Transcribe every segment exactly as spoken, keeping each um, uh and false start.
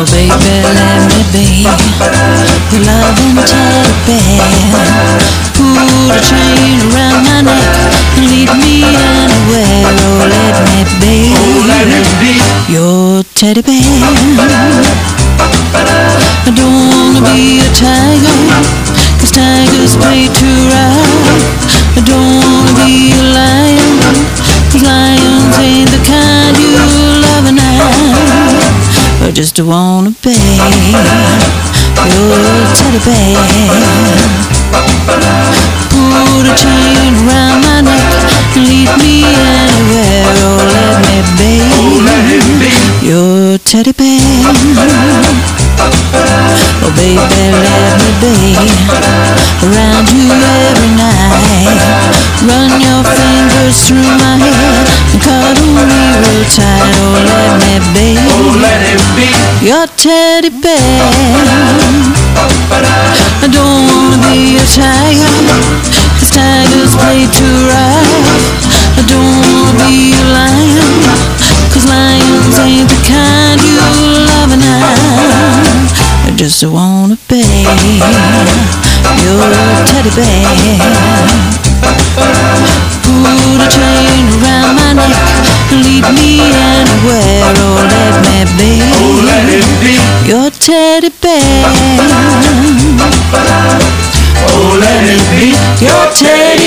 Oh baby, let me be your loving teddy bear. Put a chain around my neck and lead me anywhere. Oh let me be, oh, let me be your teddy bear. I don't wanna be a tiger, 'cause tigers play too rough. I don't wanna be a lion, 'cause lions ain't the kind you love and I just wanna be your teddy bear. Put a chain around my neck and lead me anywhere. Oh let me be, oh, let me be your teddy bear. Oh baby, let me be around you every night. Run your fingers through my hair and cuddle me real tight. Oh let me be, oh, let it be your teddy bear. I don't wanna be a tiger, 'cause tigers play too rough. I don't wanna be a lion, 'cause lions ain't the kind you love and I just wanna be your teddy bear. Put a chain around my neck, lead me anywhere. Oh let me be, oh, let it be your teddy bear. oh, let it be Your teddy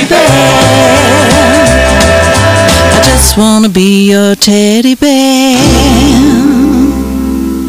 bear. I just wanna be your teddy bear.